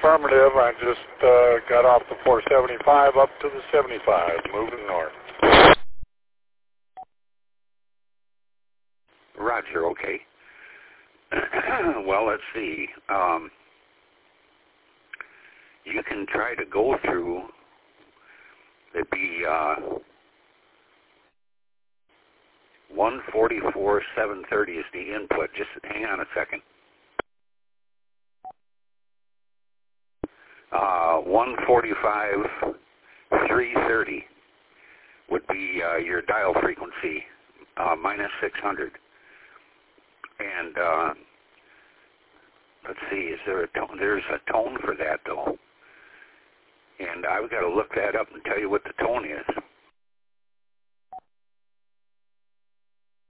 affirmative. I just got off the 475 up to the 75, moving north. Roger, okay. Well, let's see. You can try to go through, it'd be 144,730 is the input. Just hang on a second. 145,330 would be your dial frequency, minus 600. And let's see, is there a tone? There's a tone for that, though. And I've got to look that up and tell you what the tone is.